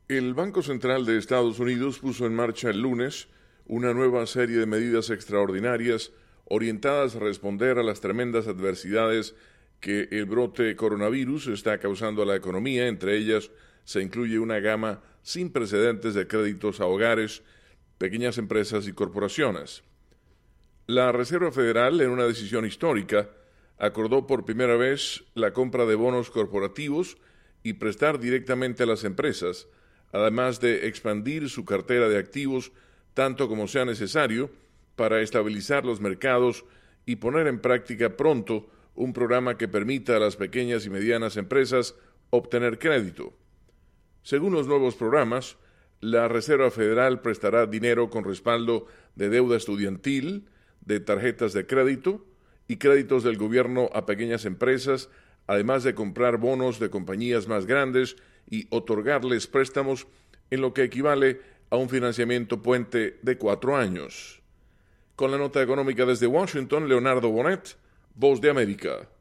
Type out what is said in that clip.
El Banco Central de Estados Unidos puso en marcha el lunes una nueva serie de medidas extraordinarias orientadas a responder a las tremendas adversidades que el brote coronavirus está causando a la economía. Entre ellas se incluye una gama sin precedentes de créditos a hogares, pequeñas empresas y corporaciones. La Reserva Federal, en una decisión histórica, acordó por primera vez la compra de bonos corporativos y prestar directamente a las empresas, además de expandir su cartera de activos tanto como sea necesario para estabilizar los mercados y poner en práctica pronto un programa que permita a las pequeñas y medianas empresas obtener crédito. Según los nuevos programas, la Reserva Federal prestará dinero con respaldo de deuda estudiantil, de tarjetas de crédito y créditos del gobierno a pequeñas empresas, además de comprar bonos de compañías más grandes y otorgarles préstamos en lo que equivale a un financiamiento puente de 4 años. Con la nota económica desde Washington, Leonardo Bonet, Voz de América.